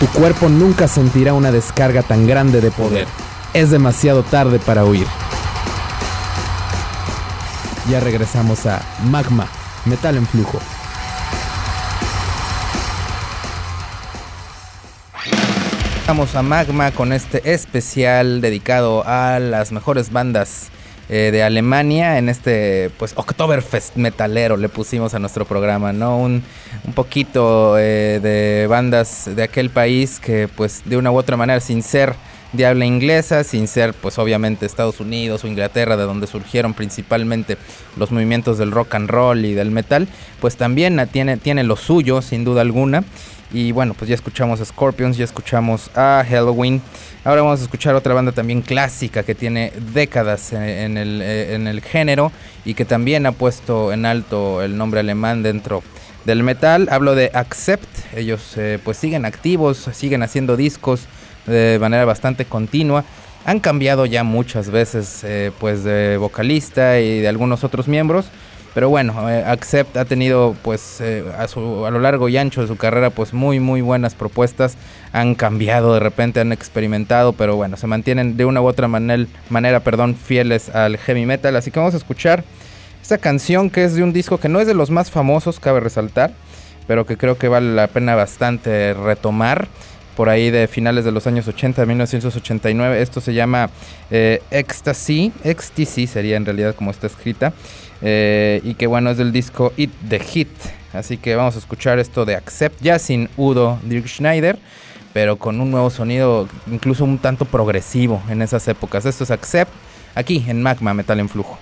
Tu cuerpo nunca sentirá una descarga tan grande de poder. Es demasiado tarde para huir. Ya regresamos a Magma, Metal en Flujo. Vamos a Magma con este especial dedicado a las mejores bandas de Alemania en este pues Oktoberfest metalero le pusimos a nuestro programa, ¿no? Un poquito de bandas de aquel país que pues de una u otra manera, sin ser de habla inglesa, sin ser pues obviamente Estados Unidos o Inglaterra, de donde surgieron principalmente los movimientos del rock and roll y del metal, pues también tiene lo suyo sin duda alguna. Y bueno, pues ya escuchamos a Scorpions, ya escuchamos a Helloween. Ahora vamos a escuchar otra banda también clásica que tiene décadas en el género y que también ha puesto en alto el nombre alemán dentro del metal. Hablo de Accept. Ellos pues siguen activos, siguen haciendo discos de manera bastante continua. Han cambiado ya muchas veces pues de vocalista y de algunos otros miembros. Pero bueno, Accept ha tenido pues a lo largo y ancho de su carrera pues muy buenas propuestas. Han cambiado de repente, han experimentado, pero bueno, se mantienen de una u otra manera, fieles al heavy metal. Así que vamos a escuchar esta canción que es de un disco que no es de los más famosos, cabe resaltar, pero que creo que vale la pena bastante retomar. Por ahí de finales de los años 80, 1989. Esto se llama Ecstasy sería en realidad como está escrita. Y que bueno, es del disco Eat the Hit. Así que vamos a escuchar esto de Accept, ya sin Udo Dirk Schneider, pero con un nuevo sonido incluso un tanto progresivo en esas épocas. Esto es Accept, aquí en Magma, Metal en Flujo.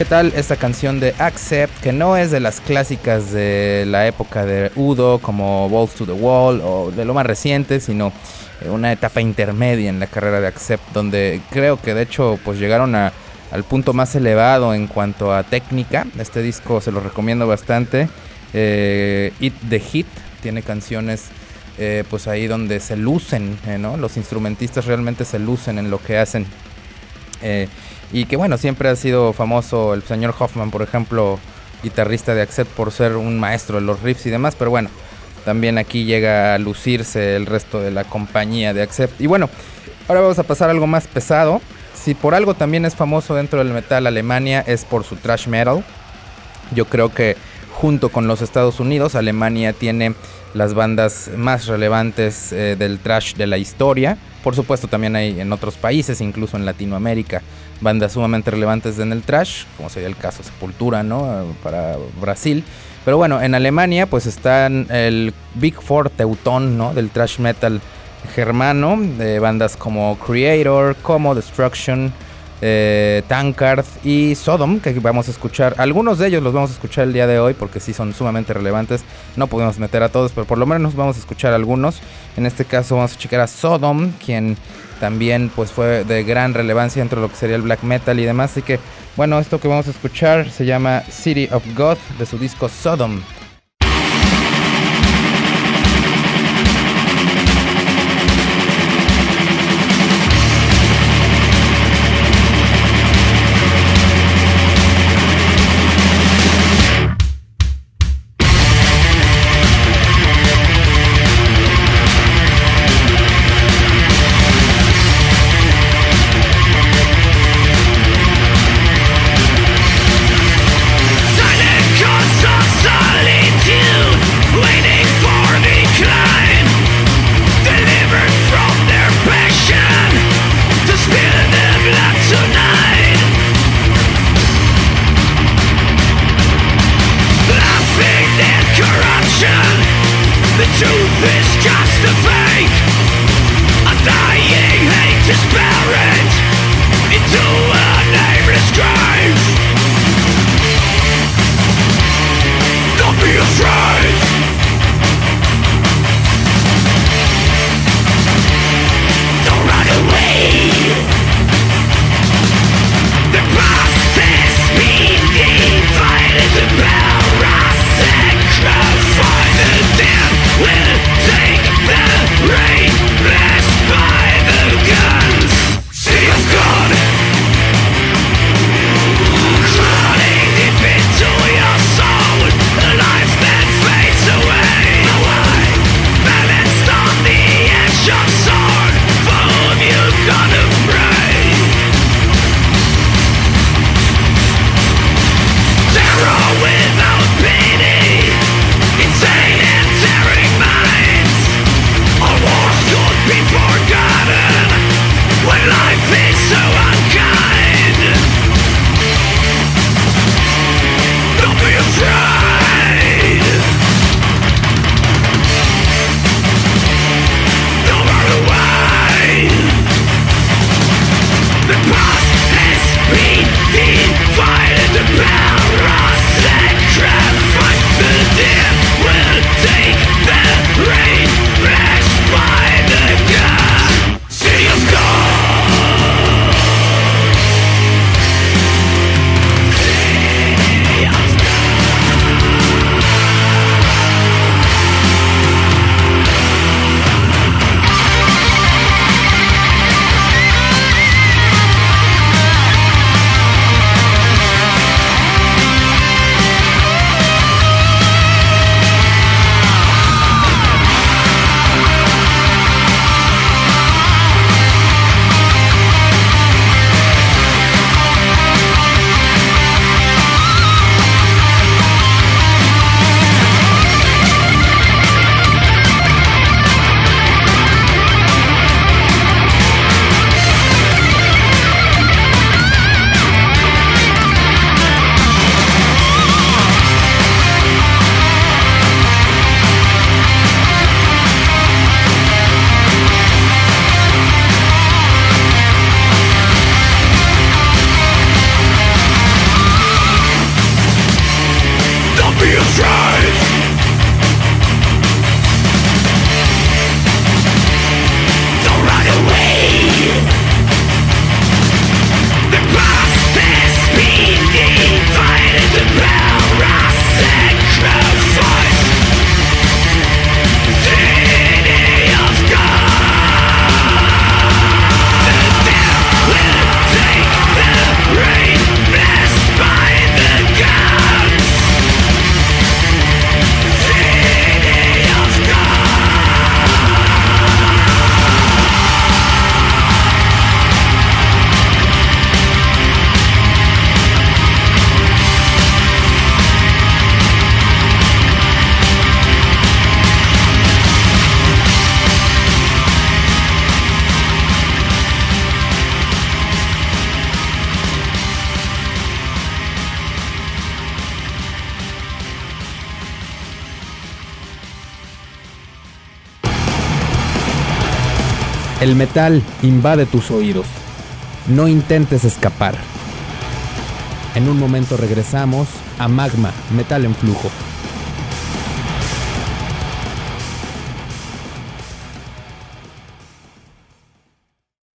¿Qué tal esta canción de Accept? Que no es de las clásicas de la época de Udo, como Balls to the Wall, o de lo más reciente, sino una etapa intermedia en la carrera de Accept, donde creo que de hecho pues llegaron al punto más elevado en cuanto a técnica. Este disco se lo recomiendo bastante. Eat the Hit tiene canciones pues ahí donde se lucen, ¿no? Los instrumentistas realmente se lucen en lo que hacen. Y que bueno, siempre ha sido famoso el señor Hoffman, por ejemplo, guitarrista de Accept, por ser un maestro de los riffs y demás, pero bueno, también aquí llega a lucirse el resto de la compañía de Accept. Y bueno, ahora vamos a pasar a algo más pesado. Si por algo también es famoso dentro del metal Alemania, es por su thrash metal. Yo creo que junto con los Estados Unidos, Alemania tiene las bandas más relevantes del thrash de la historia. Por supuesto también hay en otros países, incluso en Latinoamérica, bandas sumamente relevantes en el thrash, como sería el caso Sepultura, ¿no? Para Brasil. Pero bueno, en Alemania pues están el Big Four Teutón, ¿no? Del thrash metal germano, de bandas como Creator, como Destruction, Tankard y Sodom, que vamos a escuchar. Algunos de ellos los vamos a escuchar el día de hoy porque sí son sumamente relevantes. No podemos meter a todos, pero por lo menos vamos a escuchar algunos. En este caso vamos a checar a Sodom, quien también pues fue de gran relevancia dentro de lo que sería el black metal y demás. Así que bueno, esto que vamos a escuchar se llama City of God, de su disco Sodom. Silent El metal invade tus oídos. No intentes escapar. En un momento regresamos a Magma, Metal en Flujo.